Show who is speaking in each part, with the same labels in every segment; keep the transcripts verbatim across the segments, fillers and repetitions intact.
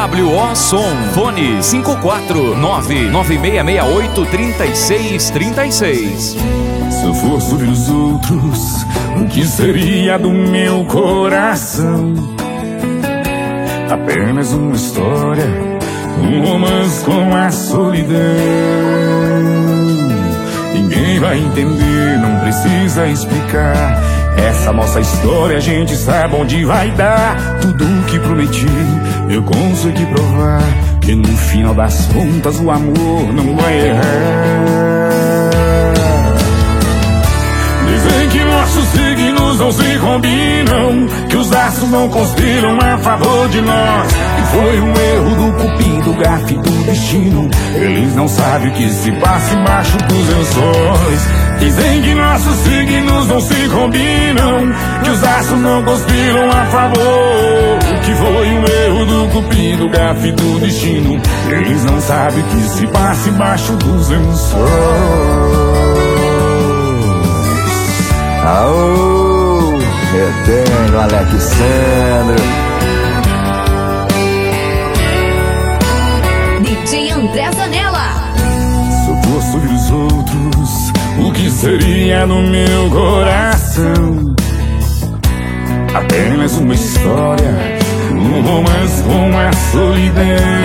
Speaker 1: W O Som. Fone cinco quatro nove nove seis seis oito três seis três seis.
Speaker 2: Se eu fosse ouvir os outros, o que seria do meu coração? Apenas uma história, um romance com a solidão. Ninguém vai entender, não precisa explicar. Essa nossa história a gente sabe onde vai dar. Tudo o que prometi eu consegui provar, que no final das contas o amor não vai errar. Dizem que nossos signos não se combinam, que os astros não conspiram a favor de nós, que foi um erro do cupido, gafe do destino. Eles não sabem o que se passa embaixo dos lençóis. Dizem que nossos signos não se combinam, que os astros não conspiram a favor, que foi um erro do cupido, gafe do destino. Eles não sabem o que se passa embaixo dos lençóis.
Speaker 3: Aô, eterno Alexandre.
Speaker 4: D J André Zanella.
Speaker 2: Se eu fosse ouvir os outros, o que seria no meu coração? Apenas uma história, um romance com a solidão.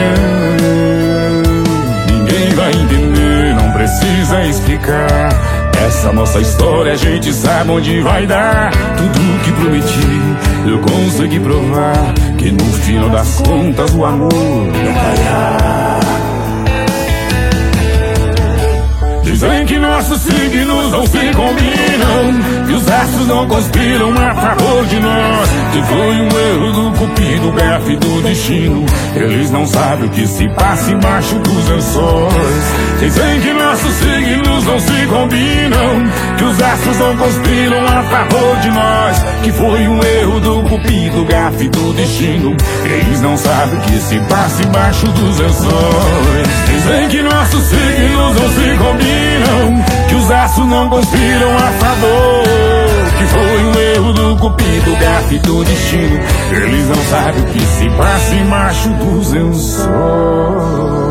Speaker 2: Ninguém vai entender, não precisa explicar. Essa nossa história a gente sabe onde vai dar. Tudo o que prometi eu consegui provar, que no final das contas o amor não vai dar. Dizem que nossos signos não se combinam, que os astros não conspiram a favor de nós, que foi um erro do cupido, gafe do destino. Eles não sabem o que se passa embaixo dos lençóis. Dizem que nossos signos não se combinam, que os astros não conspiram a favor de nós, que foi um erro do cupido, gafe do destino. Eles não sabem o que se passa embaixo dos lençóis. Dizem que nossos signos não se combinam, que os astros não conspiram a favor, que foi um erro do cupido, gafe do destino. Eles não sabem o que se passa embaixo dos lençóis.